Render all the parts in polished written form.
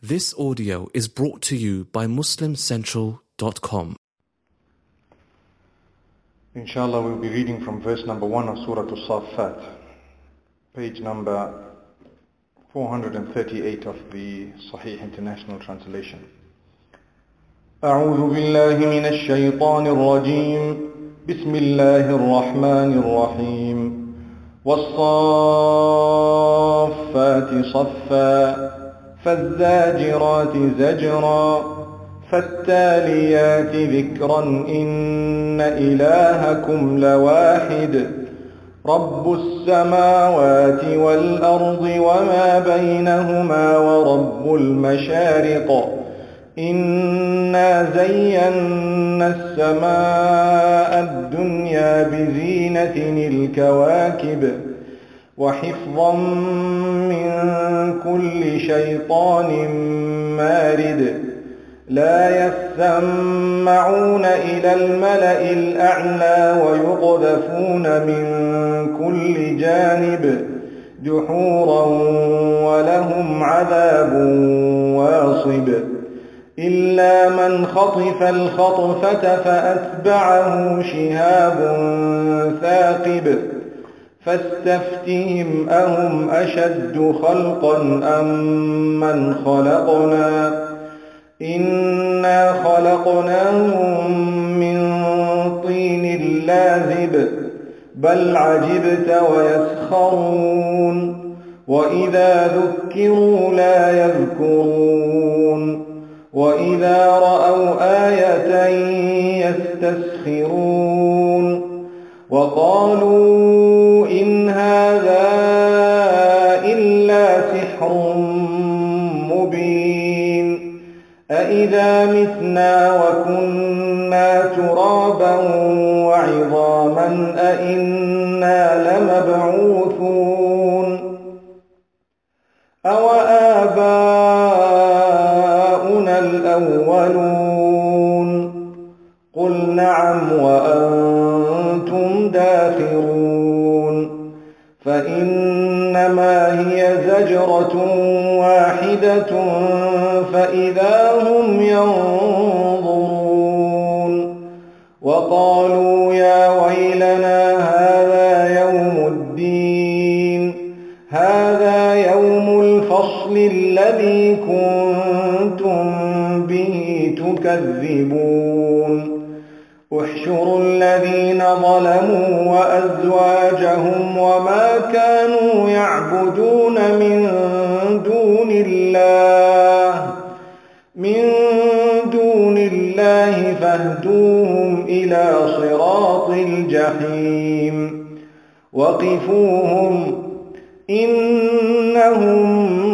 This audio is brought to you by MuslimCentral.com. Inshallah, we'll be reading from verse number 1 of Surah Al-Saffat, page number 438 of the Sahih International Translation. أعوذ بالله من الشيطان الرجيم. بسم الله الرحمن الرحيم. والصافات صفا فالزاجرات زجرا فالتاليات ذكرا إن إلهكم لواحد رب السماوات والأرض وما بينهما ورب المشارق إنا زينا السماء الدنيا بزينة الكواكب وحفظا من كل شيطان مارد لا يسمعون إلى الملأ الأعلى ويقذفون من كل جانب دحورا ولهم عذاب واصب إلا من خطف الخطفة فأتبعه شهاب ثاقب فاستفتهم أهم أشد خلقا أم من خلقنا إنا خلقناهم من طين لازب بل عجبت ويسخرون وإذا ذكروا لا يذكرون وإذا رأوا آية يستسخرون وقالوا إن هذا إلا سحر مبين أإذا متنا وكنا ترابا وعظاما أإنا لمبعوثون أوآباؤنا الأولون قل نعم وأنتم داخرون فإنما هي زجرة واحدة فإذا هم ينظرون وقالوا يا ويلنا هذا يوم الدين هذا يوم الفصل الذي كنتم به تكذبون احشروا الذين ظلموا وأزواجهم وما كانوا يعبدون من دون الله فاهدوهم إلى صراط الجحيم وقفوهم إنهم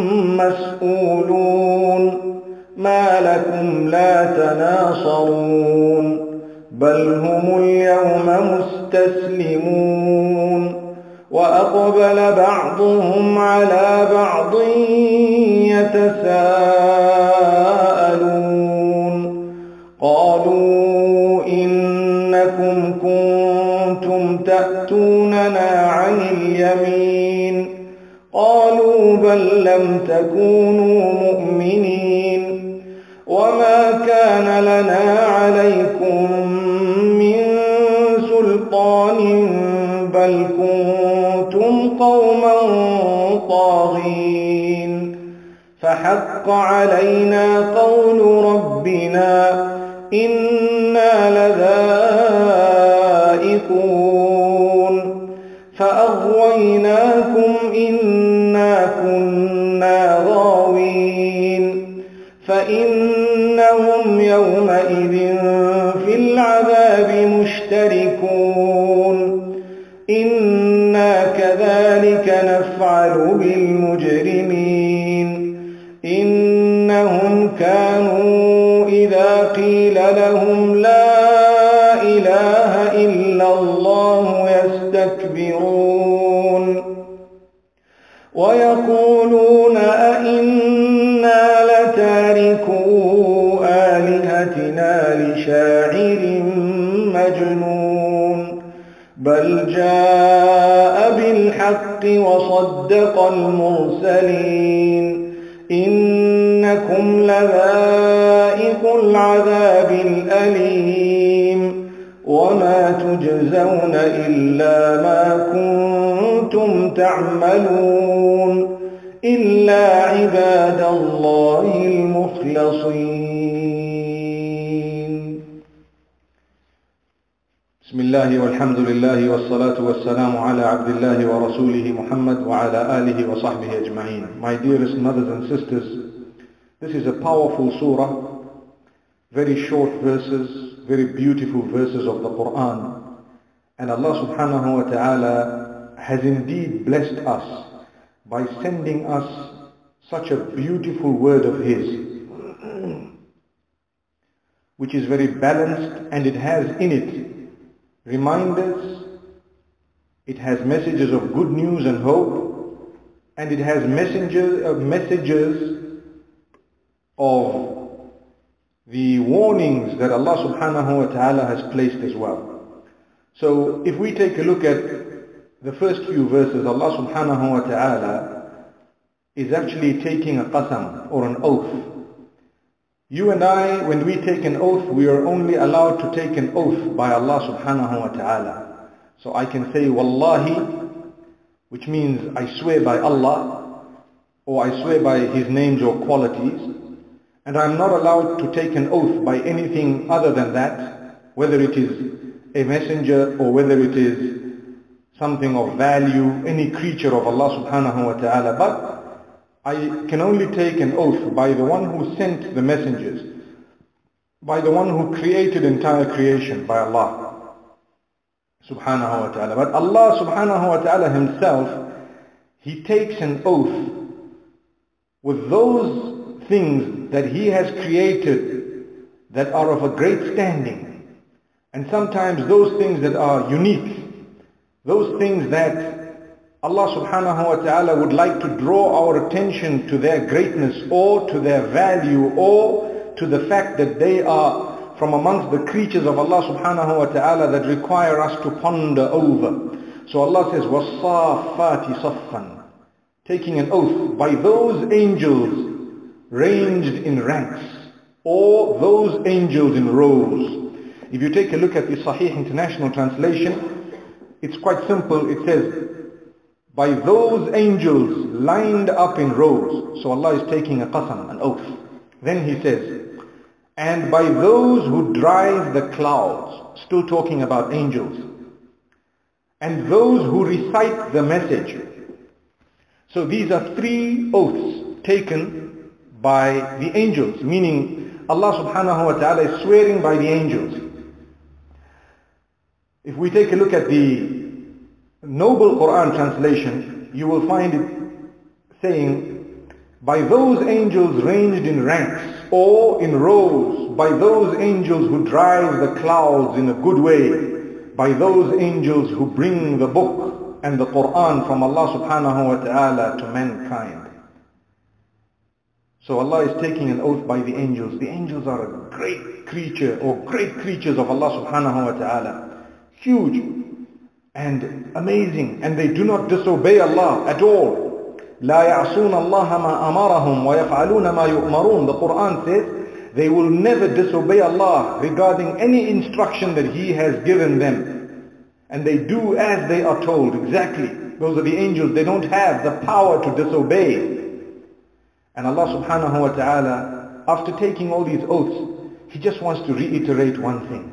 مسؤولون ما لكم لا تناصرون بل هم اليوم مستسلمون وأقبل بعضهم على بعض يتساءلون قالوا إنكم كنتم تأتوننا عن اليمين قالوا بل لم تكونوا مؤمنين وما كان لنا عليكم من سلطان بل كنتم قوما طاغين فحق علينا قول ربنا إنا لذائقون فأغويناكم إنا كنا غاوين فإنهم يومئذ في العذاب مشتركون إنا كذلك نفعل بالمجرمين إنهم كانوا إذا قيل لهم لا إله إلا الله يستكبرون ويقولون أئنا لتاركو آلهتنا لشاعر مجنون بل جاء بالحق وصدق المرسلين إن إنكم لذائق العذاب الأليم وما تجزون إلا ما كنتم تعملون إلا عباد الله المخلصين. بسم الله والحمد لله والصلاة والسلام على عبد الله ورسوله محمد وعلى آله وصحبه أجمعين. My dearest mothers and sisters, this is a powerful surah, very short verses, very beautiful verses of the Quran. And Allah subhanahu wa ta'ala has indeed blessed us by sending us such a beautiful word of His, which is very balanced, and it has in it reminders, it has messages of good news and hope, and it has messages of the warnings that Allah subhanahu wa ta'ala has placed as well. So if we take a look at the first few verses, Allah subhanahu wa ta'ala is actually taking a qasam, or an oath. You and I, when we take an oath, we are only allowed to take an oath by Allah subhanahu wa ta'ala. So I can say wallahi, which means I swear by Allah, or I swear by His names or qualities, and I'm not allowed to take an oath by anything other than that, whether it is a messenger or whether it is something of value, any creature of Allah subhanahu wa ta'ala. But I can only take an oath by the one who sent the messengers, by the one who created entire creation, by Allah subhanahu wa ta'ala. But Allah subhanahu wa ta'ala Himself, He takes an oath with those things that He has created that are of a great standing, and sometimes those things that are unique, those things that Allah subhanahu wa ta'ala would like to draw our attention to their greatness, or to their value, or to the fact that they are from amongst the creatures of Allah subhanahu wa ta'ala that require us to ponder over. So Allah says, وَالصَّافَّاتِ صَفًّا, taking an oath by those angels ranged in ranks, or those angels in rows. If you take a look at the Sahih International Translation, it's quite simple. It says, by those angels lined up in rows. So Allah is taking a qasam, an oath. Then He says, and by those who drive the clouds, still talking about angels, and those who recite the message. So these are three oaths taken by the angels, meaning Allah subhanahu wa ta'ala is swearing by the angels. If we take a look at the Noble Quran translation, you will find it saying, by those angels ranged in ranks or in rows, by those angels who drive the clouds in a good way, by those angels who bring the book and the Quran from Allah subhanahu wa ta'ala to mankind. So Allah is taking an oath by the angels. The angels are a great creature, or great creatures of Allah subhanahu wa ta'ala. Huge and amazing, and they do not disobey Allah at all. لا يعصون الله ما أمرهم ويفعلون ما يؤمرون. The Quran says they will never disobey Allah regarding any instruction that He has given them, and they do as they are told. Exactly. Those are the angels. They don't have the power to disobey. And Allah subhanahu wa ta'ala, after taking all these oaths, He just wants to reiterate one thing.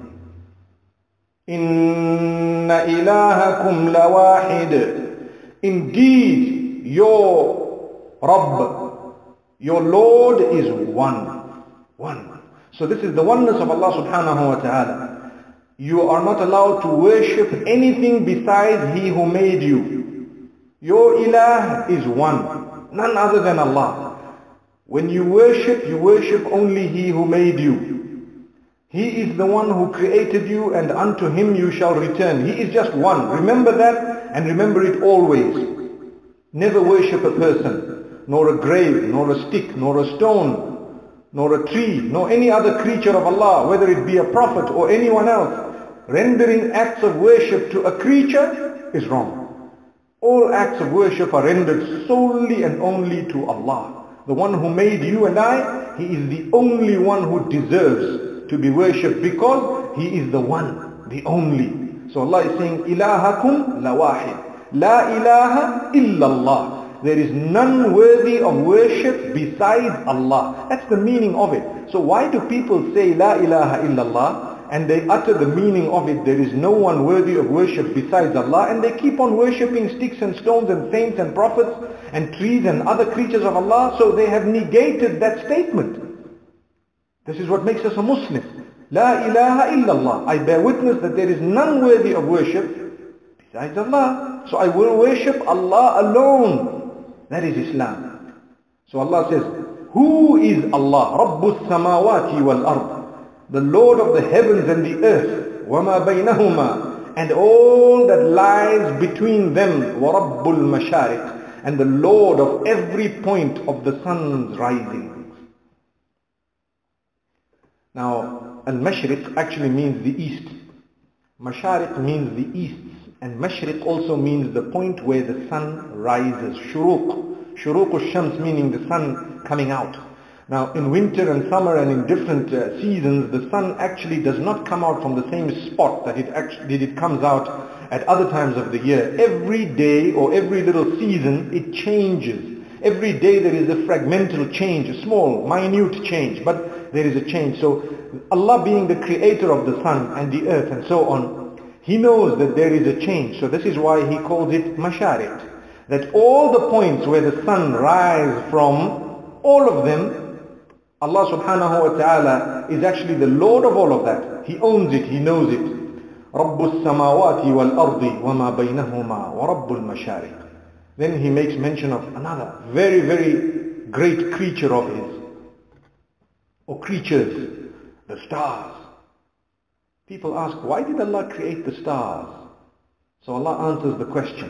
إِنَّ إِلَهَكُمْ لَوَاحِدٌ. Indeed, your Rabb, your Lord is one. One. So this is the oneness of Allah subhanahu wa ta'ala. You are not allowed to worship anything besides He who made you. Your ilah is one, none other than Allah. When you worship only He who made you. He is the one who created you, and unto Him you shall return. He is just one. Remember that, and remember it always. Never worship a person, nor a grave, nor a stick, nor a stone, nor a tree, nor any other creature of Allah, whether it be a prophet or anyone else. Rendering acts of worship to a creature is wrong. All acts of worship are rendered solely and only to Allah The one who made you and I, He is the only one who deserves to be worshipped because He is the one, the only. So Allah is saying, ilahakum la wahid. La ilaha illallah. There is none worthy of worship besides Allah. That's the meaning of it. So why do people say La ilaha illallah and they utter the meaning of it, there is no one worthy of worship besides Allah, and they keep on worshipping sticks and stones and saints and prophets and trees and other creatures of Allah? So they have negated that statement. This is what makes us a Muslim. La ilaha illallah. I bear witness that there is none worthy of worship besides Allah. So I will worship Allah alone. That is Islam. So Allah says, who is Allah? Rabbus samawati wal ard. The Lord of the heavens and the earth. وَمَا بَيْنَهُمَا. And all that lies between them. وَرَبُّ الْمَشَارِقِ. And the Lord of every point of the sun's rising. Now, al-mashriq actually means the east. Mashariq means the east. And mashriq also means the point where the sun rises. Shuruq. Shuruq al-shams meaning the sun coming out. Now in winter and summer and in different seasons, the sun actually does not come out from the same spot that it comes out at other times of the year. Every day or every little season it changes. Every day there is a fragmental change, a small, minute change, but there is a change. So Allah being the creator of the sun and the earth and so on, He knows that there is a change. So this is why He calls it mashariq. That all the points where the sun rises from, all of them, Allah subhanahu wa ta'ala is actually the Lord of all of that. He owns it, He knows it. Rabbus samawati wal ardi wa ma baynahuma wa rabbul mashariq. Then He makes mention of another very, very great creature of His, or creatures, the stars. People ask, why did Allah create the stars? So Allah answers the question.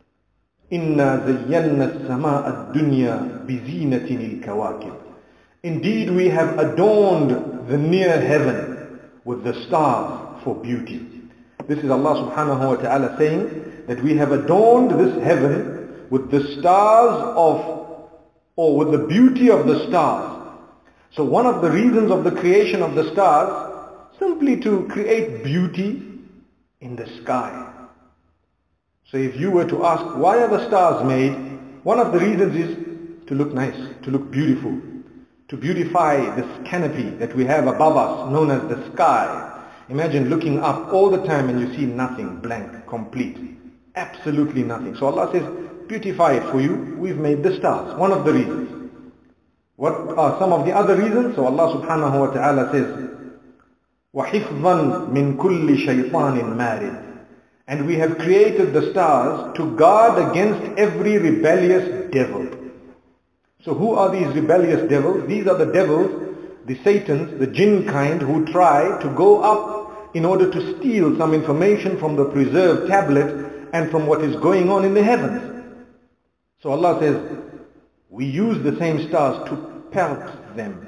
Inna zayyana as-samaa ad-dunya bi zinatin al-kawakib. Indeed, we have adorned the near heaven with the stars for beauty. This is Allah subhanahu wa ta'ala saying that we have adorned this heaven with the stars or with the beauty of the stars. So one of the reasons of the creation of the stars, simply to create beauty in the sky. So if you were to ask, why are the stars made? One of the reasons is to look nice, to look beautiful, to beautify this canopy that we have above us, known as the sky. Imagine looking up all the time and you see nothing, blank, complete, absolutely nothing. So Allah says, beautify it for you. We've made the stars. One of the reasons. What are some of the other reasons? So Allah subhanahu wa ta'ala says, وَحِفْظًا مِنْ كُلِّ شَيْطَانٍ مَارِدٍ. And we have created the stars to guard against every rebellious devil. So who are these rebellious devils? These are the devils, the Satans, the jinn kind, who try to go up in order to steal some information from the preserved tablet and from what is going on in the heavens. So Allah says, we use the same stars to pelt them.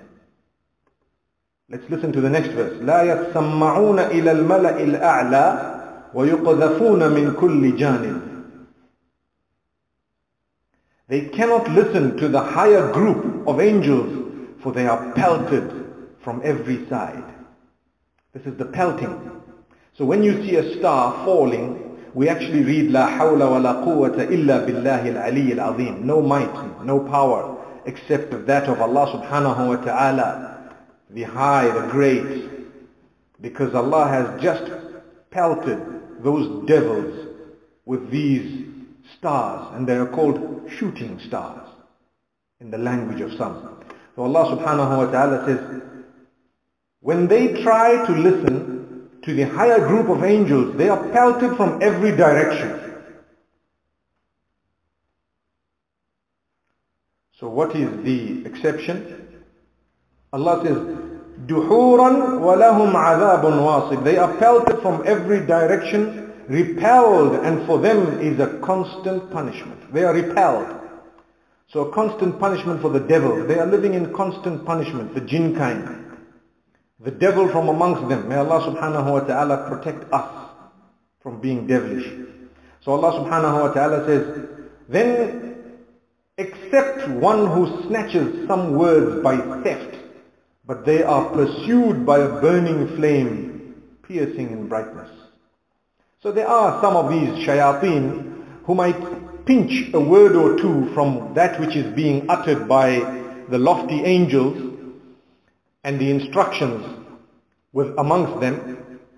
Let's listen to the next verse. لا يسمعون إلى الملأ الأعلى ويقذفون من كل جانب. They cannot listen to the higher group of angels, for they are pelted from every side. This is the pelting. So when you see a star falling, we actually read لا حول ولا قوة إلا بالله العلي العظيم. No might, no power, except that of Allah subhanahu wa ta'ala, the high, the great. Because Allah has just pelted those devils with these stars, and they are called shooting stars in the language of some. So Allah subhanahu wa ta'ala says, when they try to listen to the higher group of angels, they are pelted from every direction. So what is the exception? Allah says, دُحُورًا وَلَهُمْ عَذَابٌ وَاصِبٌ. They are pelted from every direction, repelled, and for them is a constant punishment. They are repelled. So a constant punishment for the devil. They are living in constant punishment, the jinn kind. The devil from amongst them. May Allah subhanahu wa ta'ala protect us from being devilish. So Allah subhanahu wa ta'ala says, then except one who snatches some words by theft, but they are pursued by a burning flame, piercing in brightness. So there are some of these shayateen who might pinch a word or two from that which is being uttered by the lofty angels and the instructions amongst them.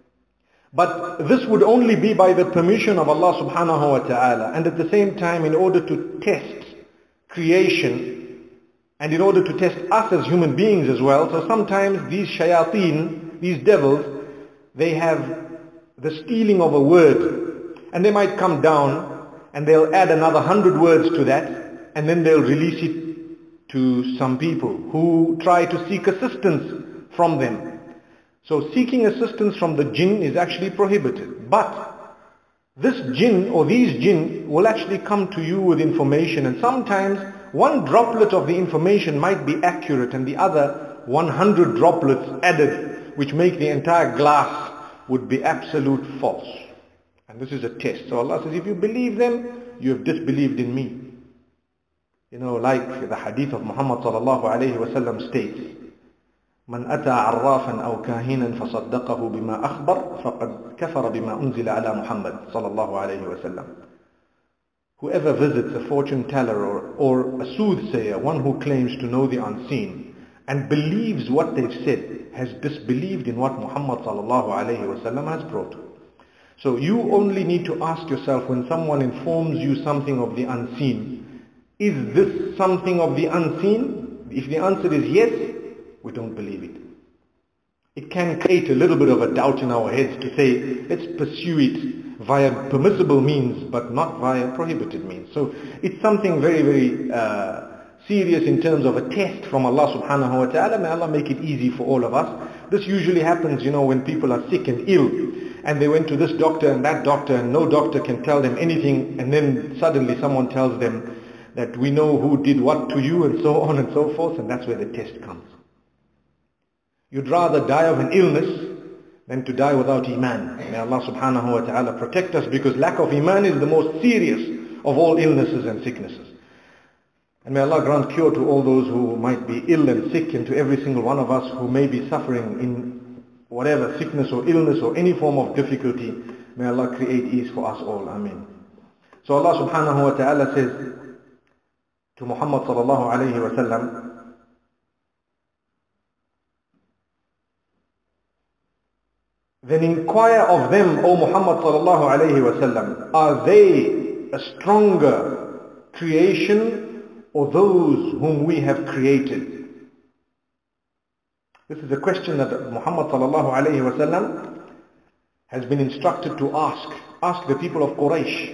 But this would only be by the permission of Allah subhanahu wa ta'ala, and at the same time in order to test creation and in order to test us as human beings as well. So sometimes these shayateen, these devils, they have the stealing of a word, and they might come down and they'll add another 100 words to that, and then they'll release it to some people who try to seek assistance from them. So seeking assistance from the jinn is actually prohibited. But this jinn or these jinn will actually come to you with information, and sometimes one droplet of the information might be accurate and the other 100 droplets added, which make the entire glass would be absolute false. And this is a test. So Allah says, if you believe them, you have disbelieved in me. You know, like the hadith of Muhammad sallallahu alayhi wa sallam states, من أتى عرافا أو كاهنا فصدقه بما أخبر فقد كفر بما أنزل على محمد صلى الله عليه وسلم. Whoever visits a fortune teller or a soothsayer, one who claims to know the unseen, and believes what they've said, has disbelieved in what Muhammad sallallahu alayhi wa sallam has brought. So you only need to ask yourself, when someone informs you something of the unseen, is this something of the unseen? If the answer is yes, we don't believe it. It can create a little bit of a doubt in our heads to say, let's pursue it via permissible means, but not via prohibited means. So it's something very, very serious in terms of a test from Allah subhanahu wa ta'ala. May Allah make it easy for all of us. This usually happens, you know, when people are sick and ill, and they went to this doctor and that doctor, and no doctor can tell them anything, and then suddenly someone tells them that we know who did what to you, and so on and so forth, and that's where the test comes. You'd rather die of an illness than to die without Iman. May Allah subhanahu wa ta'ala protect us, because lack of Iman is the most serious of all illnesses and sicknesses. And may Allah grant cure to all those who might be ill and sick, and to every single one of us who may be suffering in whatever sickness or illness or any form of difficulty. May Allah create ease for us all. Ameen. So Allah subhanahu wa ta'ala says to Muhammad sallallahu alayhi wa sallam, then inquire of them, O Muhammad sallallahu alayhi wa sallam, are they a stronger creation or those whom we have created? This is a question that Muhammad sallallahu alayhi wa sallam has been instructed to ask. Ask the people of Quraysh.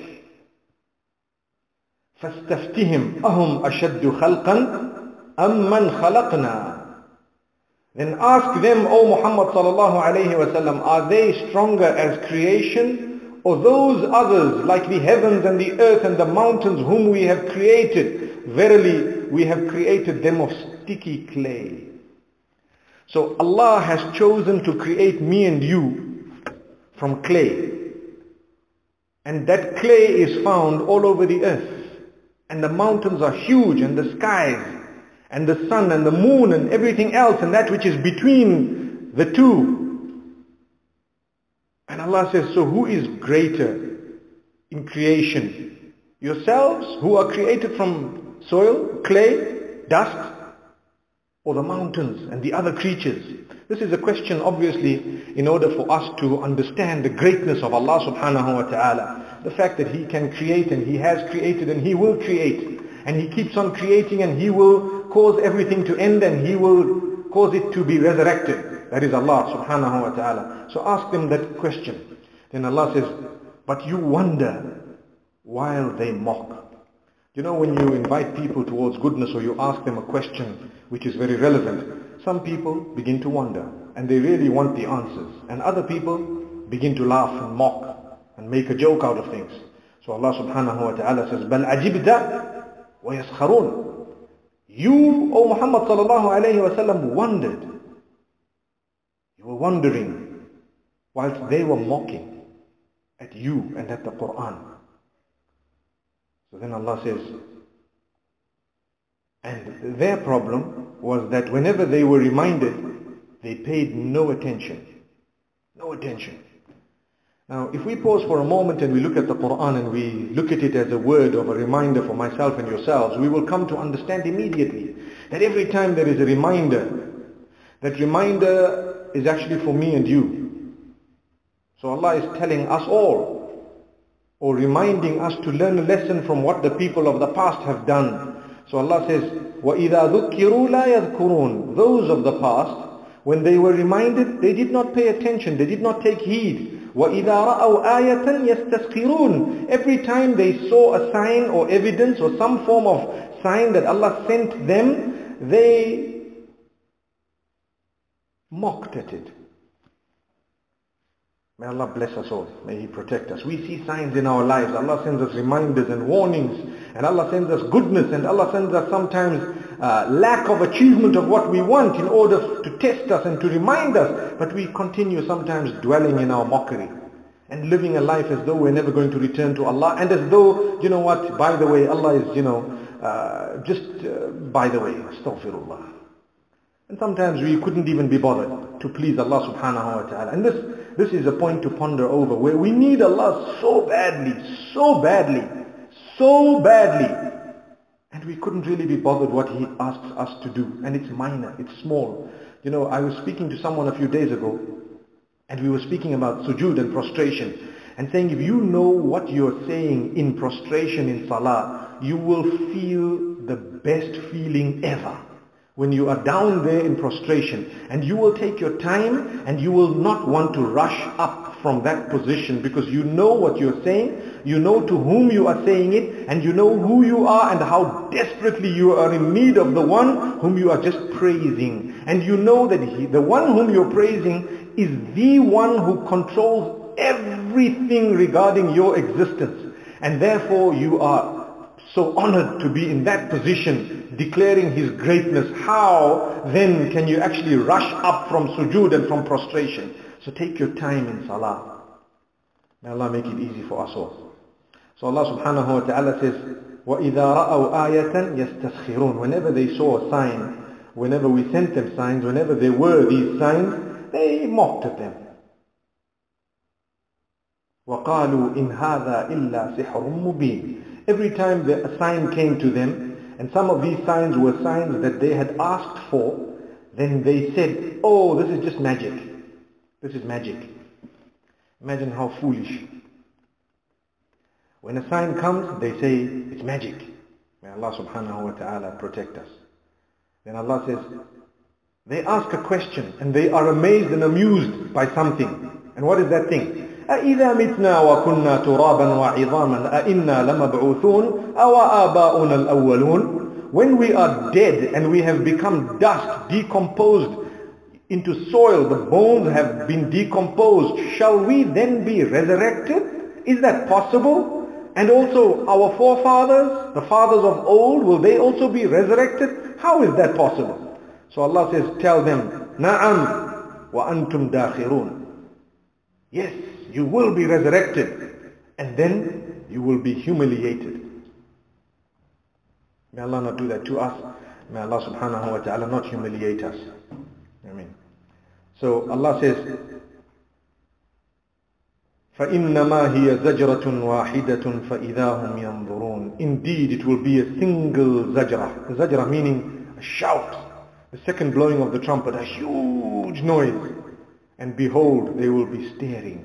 فَاسْتَفْتِهِمْ أَهُمْ أَشَدُّ خَلْقًا أَمْ مَنْ خَلَقْنَا. Then ask them, O Muhammad sallallahu alayhi wa sallam, are they stronger as creation, or those others like the heavens and the earth and the mountains whom we have created? Verily, we have created them of sticky clay. So Allah has chosen to create me and you from clay. And that clay is found all over the earth. And the mountains are huge, and the skies, and the sun and the moon and everything else, and that which is between the two. And Allah says, so who is greater in creation? Yourselves, who are created from soil, clay, dust, or the mountains and the other creatures? This is a question, obviously, in order for us to understand the greatness of Allah subhanahu wa ta'ala. The fact that He can create, and He has created, and He will create. And He keeps on creating, and He will cause everything to end, and He will cause it to be resurrected. That is Allah subhanahu wa ta'ala. So ask them that question. Then Allah says, but you wonder while they mock. You know, when you invite people towards goodness, or you ask them a question which is very relevant, some people begin to wonder, and they really want the answers. And other people begin to laugh and mock and make a joke out of things. So Allah subhanahu wa ta'ala says, بَلْ عَجِبْتَ وَيَسْخَرُونَ. You, O Muhammad sallallahu alayhi wa sallam, wondered. You were wondering whilst they were mocking at you and at the Quran. So then Allah says, And their problem was that whenever they were reminded, they paid no attention. No attention. Now, if we pause for a moment and we look at the Quran and we look at it as a word of a reminder for myself and yourselves, we will come to understand immediately that every time there is a reminder, that reminder is actually for me and you. So Allah is telling us all, or reminding us to learn a lesson from what the people of the past have done. So Allah says, وَإِذَا ذُكِّرُوا لَا يَذْكُرُونَ. Those of the past, when they were reminded, they did not pay attention, they did not take heed. وَإِذَا رَأَوْا آيَةً يَسْتَسْخِرُونَ. Every time they saw a sign or evidence or some form of sign that Allah sent them, they mocked at it. May Allah bless us all. May He protect us. We see signs in our lives. Allah sends us reminders and warnings. And Allah sends us goodness. And Allah sends us sometimes lack of achievement of what we want in order to test us and to remind us. But we continue sometimes dwelling in our mockery and living a life as though we're never going to return to Allah. And as though, you know what, by the way, Allah is, by the way, astaghfirullah. And sometimes we couldn't even be bothered to please Allah subhanahu wa ta'ala. And this is a point to ponder over, where we need Allah so badly, and we couldn't really be bothered what He asks us to do. And it's minor, it's small. You know, I was speaking to someone a few days ago, and we were speaking about sujood and prostration, and saying if you know what you're saying in prostration in salah, you will feel the best feeling ever. When you are down there in prostration, and you will take your time and you will not want to rush up from that position, because you know what you're saying, you know to whom you are saying it, and you know who you are and how desperately you are in need of the one whom you are just praising. And you know that the one whom you're praising is the one who controls everything regarding your existence. And therefore you are so honored to be in that position, declaring His greatness. How then can you actually rush up from sujood and from prostration? So take your time in salah. May Allah make it easy for us all. So Allah subhanahu wa ta'ala says, وَإِذَا رَأَوْا آيَةً يَسْتَسْخِرُونَ. Whenever they saw a sign, whenever we sent them signs, whenever there were these signs, they mocked at them. وَقَالُوا إِنْ هَذَا إِلَّا سِحْرٌ مُبِينٌ. Every time a sign came to them, and some of these signs were signs that they had asked for, then they said, oh, this is just magic. This is magic. Imagine how foolish. When a sign comes, they say, it's magic. May Allah subhanahu wa ta'ala protect us. Then Allah says, they ask a question, and they are amazed and amused by something. And what is that thing? أَإِذَا مِتْنَا وَكُنَّا تُرَابًا وَعِظَامًا أَإِنَّا لَمَبْعُوثُونَ أَوَ آبَاؤُنَا الْأَوَّلُونَ. When we are dead and we have become dust, decomposed into soil, the bones have been decomposed, shall we then be resurrected? Is that possible? And also our forefathers, the fathers of old, will they also be resurrected? How is that possible? So Allah says, tell them, نَعَمْ وَأَنْتُمْ دَاخِرُونَ. Yes, you will be resurrected, and then you will be humiliated. May Allah not do that to us. May Allah subhanahu wa ta'ala not humiliate us. Amen. So Allah says, فَإِنَّمَا هِيَ زَجْرَةٌ وَاحِدَةٌ فَإِذَا هُمْ يَنظُرُونَ. Indeed, it will be a single zajra. Zajra meaning a shout. The second blowing of the trumpet, a huge noise. And behold, they will be staring.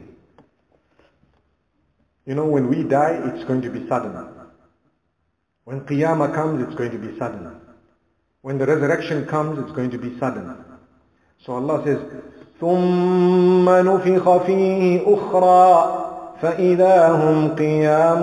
You know, when we die, it's going to be sudden. When Qiyamah comes, it's going to be sudden. When the resurrection comes, it's going to be sudden. So Allah says, ثُمَّ نُفِخَ فِيهِ أُخْرَى فَإِذَا هُمْ قِيَامٌ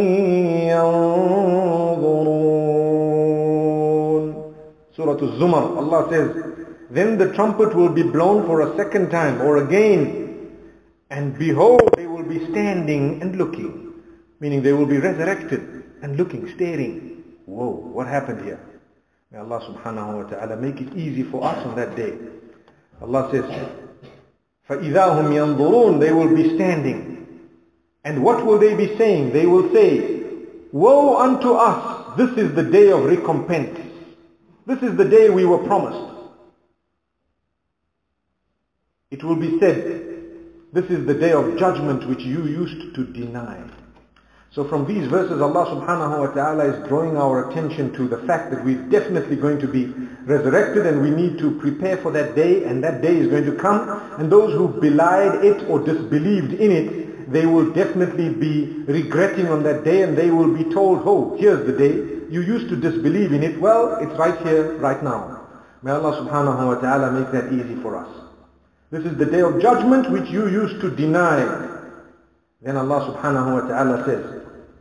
يَنظُرُونَ. Surah Al-Zumar, Allah says, then the trumpet will be blown for a second time or again, and behold, they will be standing and looking, meaning they will be resurrected and looking, staring. Whoa, what happened here? May Allah subhanahu wa ta'ala make it easy for us on that day. Allah says, فَإِذَا هُمْ يَنظُرُونَ. They will be standing. And what will they be saying? They will say, woe unto us, this is the day of recompense. This is the day we were promised. It will be said, this is the day of judgment which you used to deny. So from these verses, Allah subhanahu wa ta'ala is drawing our attention to the fact that we're definitely going to be resurrected, and we need to prepare for that day, and that day is going to come, and those who belied it or disbelieved in it, they will definitely be regretting on that day, and they will be told, oh, here's the day, you used to disbelieve in it, well, it's right here, right now. May Allah subhanahu wa ta'ala make that easy for us. This is the day of judgment which you used to deny. Then Allah subhanahu wa ta'ala says,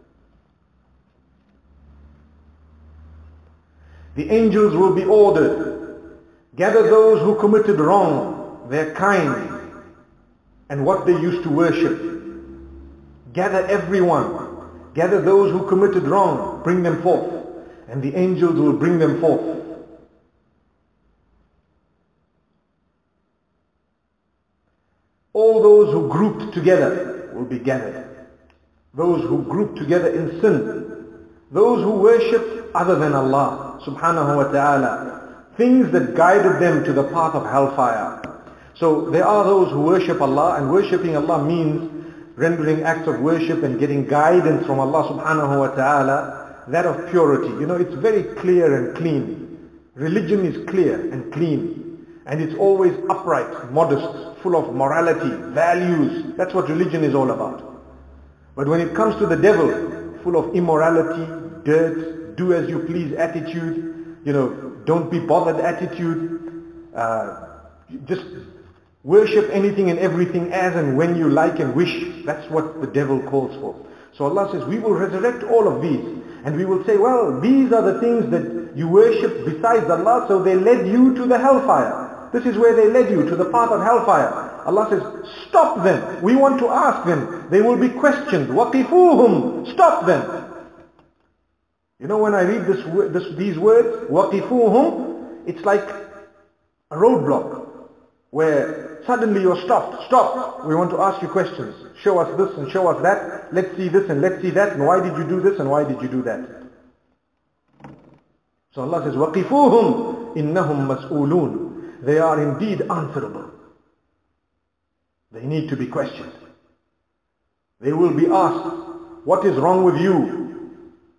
the angels will be ordered, gather those who committed wrong, their kind, and what they used to worship. Gather everyone, gather those who committed wrong, bring them forth, and the angels will bring them forth. All those who grouped together will be gathered. Those who grouped together in sin, those who worshipped other than Allah subhanahu wa ta'ala, things that guided them to the path of hellfire. So there are those who worship Allah, and worshipping Allah means rendering acts of worship and getting guidance from Allah subhanahu wa ta'ala, that of purity. You know, it's very clear and clean. Religion is clear and clean, and it's always upright, modest, full of morality, values. That's what religion is all about. But when it comes to the devil, full of immorality, dirt, do as you please attitude, you know, don't be bothered attitude, just worship anything and everything as and when you like and wish. That's what the devil calls for. So Allah says, we will resurrect all of these, and we will say, well, these are the things that you worship besides Allah, so they led you to the hellfire. This is where they led you, to the path of hellfire. Allah says, stop them. We want to ask them. They will be questioned. وَقِفُوهُمْ. Stop them. You know, when I read these words, وَقِفُوهُمْ, it's like a roadblock where suddenly you're stopped. Stop. We want to ask you questions. Show us this and show us that. Let's see this and let's see that. And why did you do this and why did you do that? So Allah says, وَقِفُوهُمْ إِنَّهُمْ مَسْئُولُونَ. They are indeed answerable. They need to be questioned. They will be asked, what is wrong with you?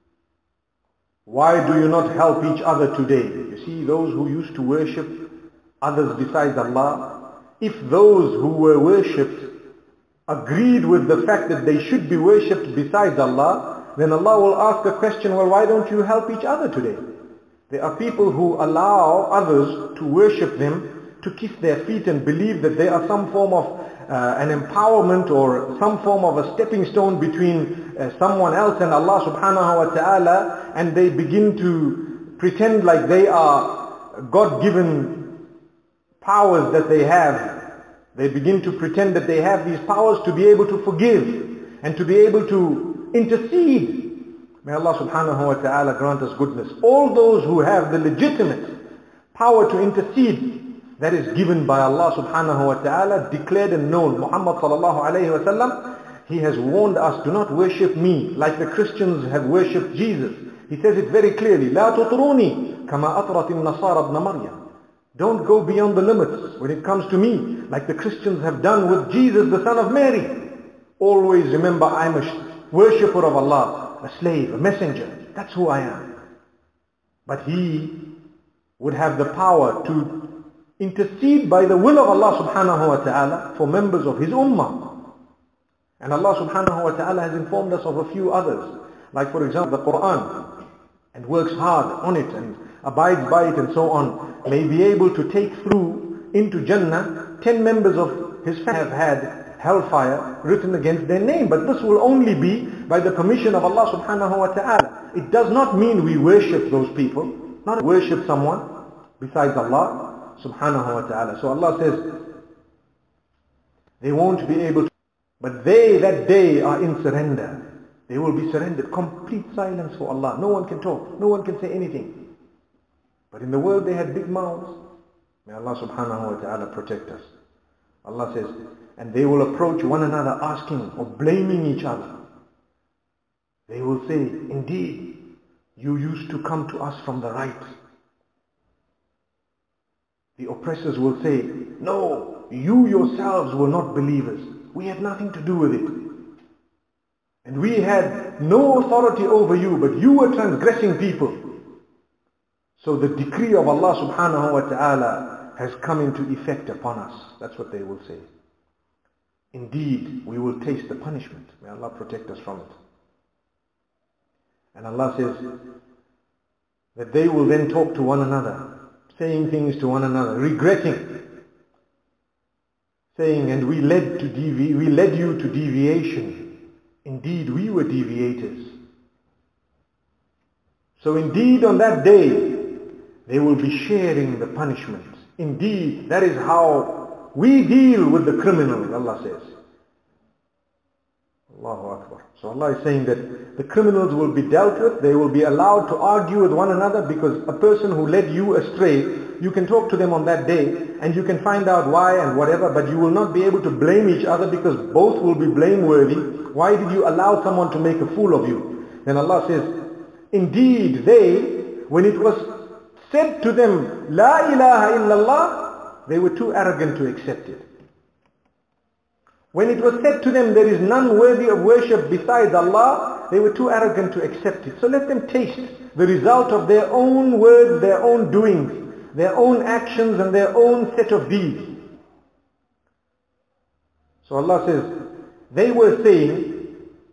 Why do you not help each other today? You see, those who used to worship others besides Allah, if those who were worshipped agreed with the fact that they should be worshipped besides Allah, then Allah will ask a question, well, why don't you help each other today? There are people who allow others to worship them, to kiss their feet and believe that they are some form of an empowerment or some form of a stepping stone between someone else and Allah subhanahu wa ta'ala, and they begin to pretend like they are God-given powers that they have. They begin to pretend that they have these powers to be able to forgive and to be able to intercede. May Allah subhanahu wa ta'ala grant us goodness. All those who have the legitimate power to intercede, that is given by Allah subhanahu wa ta'ala, declared and known. Muhammad sallallahu alayhi wa sallam, he has warned us, do not worship me like the Christians have worshipped Jesus. He says it very clearly, لا تطروني كما أطرت النصارى ابن مريم. Don't go beyond the limits when it comes to me, like the Christians have done with Jesus, the son of Mary. Always remember, I'm a worshipper of Allah, a slave, a messenger. That's who I am. But he would have the power to intercede by the will of Allah subhanahu wa ta'ala for members of his ummah. And Allah subhanahu wa ta'ala has informed us of a few others, like for example the Quran, and works hard on it and abides by it and so on, may be able to take through into Jannah 10 members of his family have had hellfire written against their name. But this will only be by the permission of Allah subhanahu wa ta'ala. It does not mean we worship those people, not worship someone besides Allah subhanahu wa ta'ala. So Allah says, they won't be able to, but they that day are in surrender. They will be surrendered, complete silence for Allah. No one can talk, no one can say anything. But in the world they had big mouths. May Allah subhanahu wa ta'ala protect us. Allah says, and they will approach one another asking or blaming each other. They will say, indeed, you used to come to us from the right. the oppressors will say, no, you yourselves were not believers. We had nothing to do with it. And we had no authority over you, but you were transgressing people. So the decree of Allah subhanahu wa ta'ala has come into effect upon us. That's what they will say. Indeed, we will taste the punishment. May Allah protect us from it. And Allah says that they will then talk to one another, saying things to one another, regretting, saying, and we led you to deviation. Indeed, we were deviators. So indeed, on that day, they will be sharing the punishment. Indeed, that is how we deal with the criminal, Allah says. Allahu Akbar. So Allah is saying that the criminals will be dealt with. They will be allowed to argue with one another, because a person who led you astray, you can talk to them on that day and you can find out why and whatever, but you will not be able to blame each other, because both will be blameworthy. Why did you allow someone to make a fool of you? Then Allah says, indeed they, when it was said to them, La ilaha illallah, they were too arrogant to accept it. When it was said to them, there is none worthy of worship besides Allah, they were too arrogant to accept it. So let them taste the result of their own words, their own doings, their own actions and their own set of deeds. So Allah says, they were saying,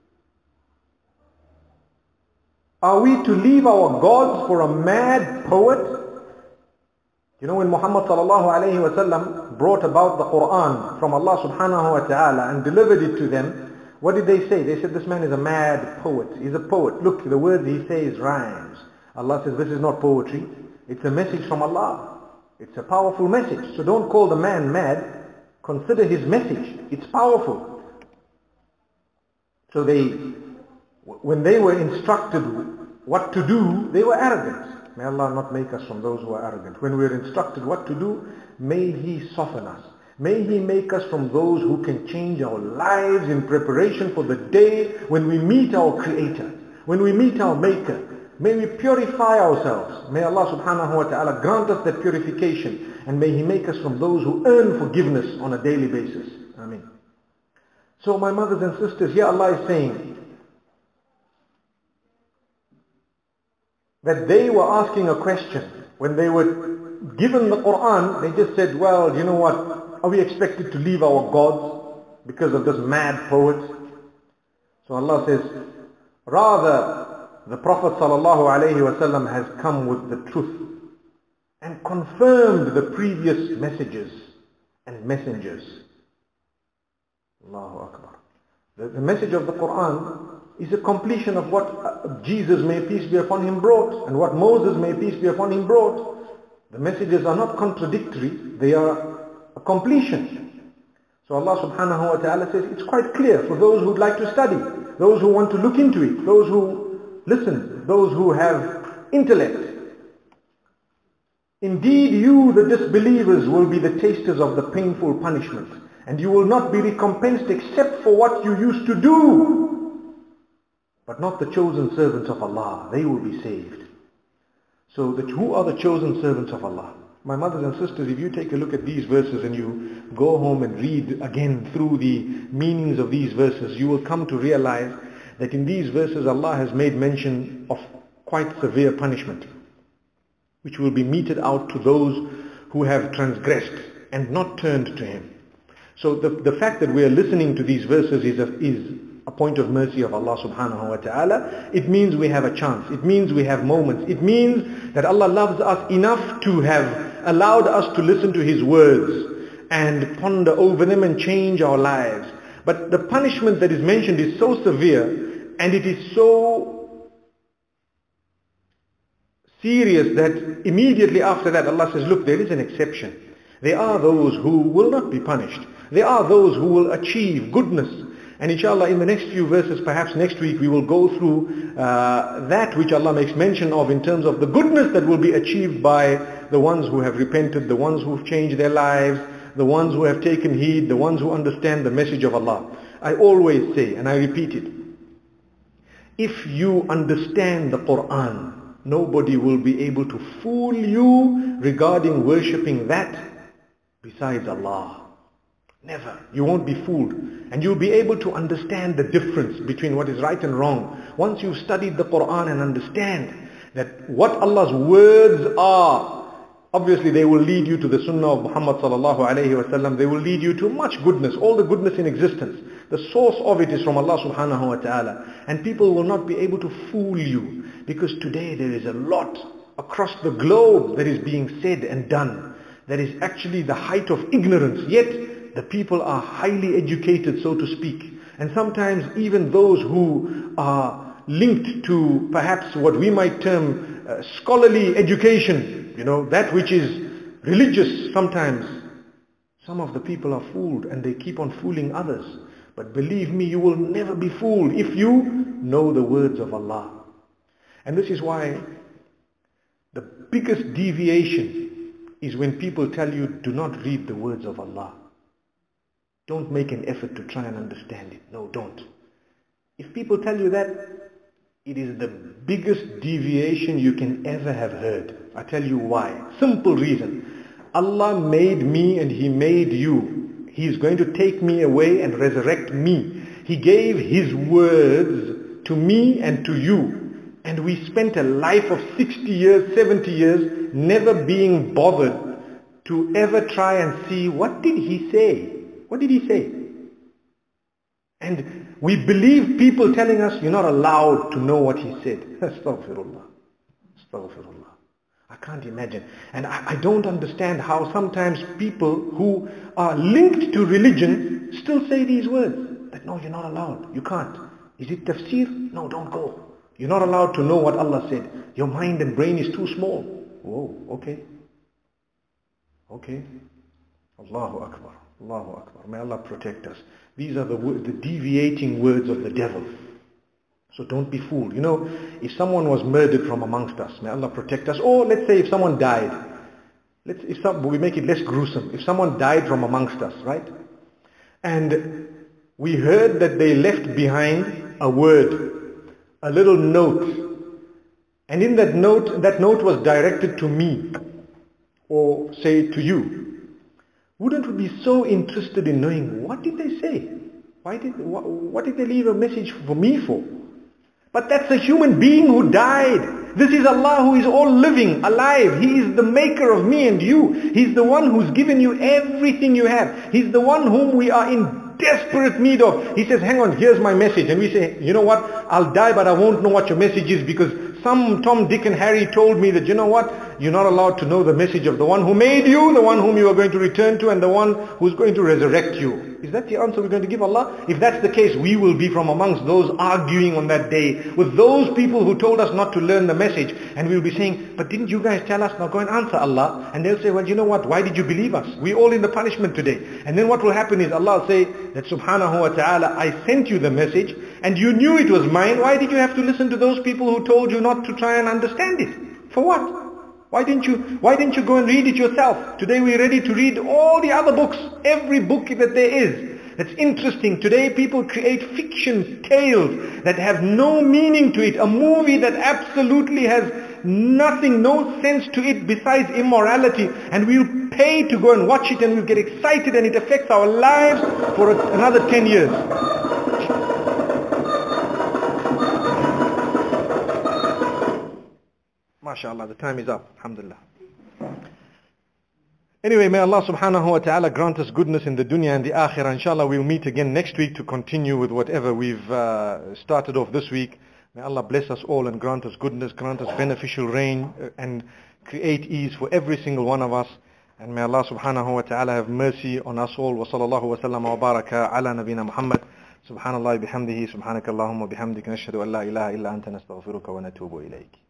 are we to leave our gods for a mad poet? You know, when Muhammad sallallahu alayhi wa sallam brought about the Quran from Allah subhanahu wa ta'ala and delivered it to them, what did they say? They said, this man is a mad poet. He's a poet. Look, the words he says rhymes. Allah says, this is not poetry. It's a message from Allah. It's a powerful message. So don't call the man mad. Consider his message. It's powerful. So when they were instructed what to do, they were arrogant. May Allah not make us from those who are arrogant. When we are instructed what to do, may He soften us. May He make us from those who can change our lives in preparation for the day when we meet our Creator, when we meet our Maker. May we purify ourselves. May Allah subhanahu wa ta'ala grant us that purification, and may He make us from those who earn forgiveness on a daily basis. Ameen. So my mothers and sisters, here Allah is saying that they were asking a question. When they were given the Quran, they just said, well, you know what, are we expected to leave our gods because of this mad poet? So Allah says, rather, the Prophet ﷺ has come with the truth and confirmed the previous messages and messengers. Allahu Akbar. The message of the Quran is a completion of what Jesus, may peace be upon him, brought, and what Moses, may peace be upon him, brought. The messages are not contradictory, they are a completion. So Allah subhanahu wa ta'ala says, it's quite clear for those who would like to study, those who want to look into it, those who listen, those who have intellect. Indeed, you, the disbelievers, will be the tasters of the painful punishment, and you will not be recompensed except for what you used to do. But not the chosen servants of Allah. They will be saved. So who are the chosen servants of Allah? My mothers and sisters, if you take a look at these verses and you go home and read again through the meanings of these verses, you will come to realize that in these verses Allah has made mention of quite severe punishment, which will be meted out to those who have transgressed and not turned to Him. So the fact that we are listening to these verses is a point of mercy of Allah subhanahu wa ta'ala. It means we have a chance. It means we have moments. It means that Allah loves us enough to have allowed us to listen to His words and ponder over them and change our lives. But the punishment that is mentioned is so severe and it is so serious that immediately after that Allah says, look, there is an exception. There are those who will not be punished. There are those who will achieve goodness. And inshallah, in the next few verses, perhaps next week, we will go through that which Allah makes mention of in terms of the goodness that will be achieved by the ones who have repented, the ones who have changed their lives, the ones who have taken heed, the ones who understand the message of Allah. I always say, and I repeat it, if you understand the Quran, nobody will be able to fool you regarding worshipping that besides Allah. Never. You won't be fooled. And you'll be able to understand the difference between what is right and wrong. Once you've studied the Quran and understand that what Allah's words are, obviously they will lead you to the Sunnah of Muhammad sallallahu alayhi wa sallam. They will lead you to much goodness, all the goodness in existence. The source of it is from Allah subhanahu wa ta'ala. And people will not be able to fool you. Because today there is a lot across the globe that is being said and done. That is actually the height of ignorance. Yet the people are highly educated, so to speak. And sometimes even those who are linked to perhaps what we might term scholarly education, that which is religious sometimes, some of the people are fooled and they keep on fooling others. But believe me, you will never be fooled if you know the words of Allah. And this is why the biggest deviation is when people tell you, do not read the words of Allah. Don't make an effort to try and understand it. No, don't. If people tell you that, it is the biggest deviation you can ever have heard. I tell you why. Simple reason. Allah made me and He made you. He is going to take me away and resurrect me. He gave His words to me and to you. And we spent a life of 60 years, 70 years, never being bothered to ever try and see, what did He say? What did He say? And we believe people telling us, you're not allowed to know what He said. Astaghfirullah. Astaghfirullah. I can't imagine. And I don't understand how sometimes people who are linked to religion still say these words. That no, you're not allowed. You can't. Is it tafsir? No, don't go. You're not allowed to know what Allah said. Your mind and brain is too small. Whoa, okay. Okay. Allahu Akbar. Allahu Akbar. May Allah protect us. These are the deviating words of the devil. So don't be fooled. If someone was murdered from amongst us, may Allah protect us. Or let's say if someone died. We make it less gruesome. If someone died from amongst us, right? And we heard that they left behind a word, a little note. And in that note was directed to me, or say to you. Wouldn't we be so interested in knowing, what did they say? What did they leave a message for me for? But that's a human being who died. This is Allah who is all living, alive. He is the maker of me and you. He's the one who's given you everything you have. He's the one whom we are in desperate need of. He says, hang on, here's my message. And we say, you know what? I'll die, but I won't know what your message is, because some Tom, Dick and Harry told me that, you know what? You're not allowed to know the message of the one who made you, the one whom you are going to return to, and the one who's going to resurrect you. Is that the answer we're going to give Allah? If that's the case, we will be from amongst those arguing on that day with those people who told us not to learn the message. And we'll be saying, but didn't you guys tell us? Now go and answer Allah. And they'll say, well, you know what? Why did you believe us? We're all in the punishment today. And then what will happen is Allah will say that subhanahu wa ta'ala, I sent you the message and you knew it was mine. Why did you have to listen to those people who told you not to try and understand it? For what? Why didn't you go and read it yourself? Today we're ready to read all the other books, every book that there is. That's interesting. Today people create fiction tales that have no meaning to it. A movie that absolutely has nothing, no sense to it besides immorality. And we'll pay to go and watch it and we'll get excited and it affects our lives for another 10 years. MashaAllah, the time is up. Alhamdulillah. Anyway, may Allah subhanahu wa ta'ala grant us goodness in the dunya and the akhirah. Inshallah, we'll meet again next week to continue with whatever we've started off this week. May Allah bless us all and grant us goodness, grant us beneficial rain and create ease for every single one of us. And may Allah subhanahu wa ta'ala have mercy on us all. Wa sallallahu wa sallam wa baraka ala nabina Muhammad. Subhanallah bihamdihi, subhanakallahumma bihamdika, nashhadu an la ilaha illa anta nastaghfiruka wa natubu ilayk.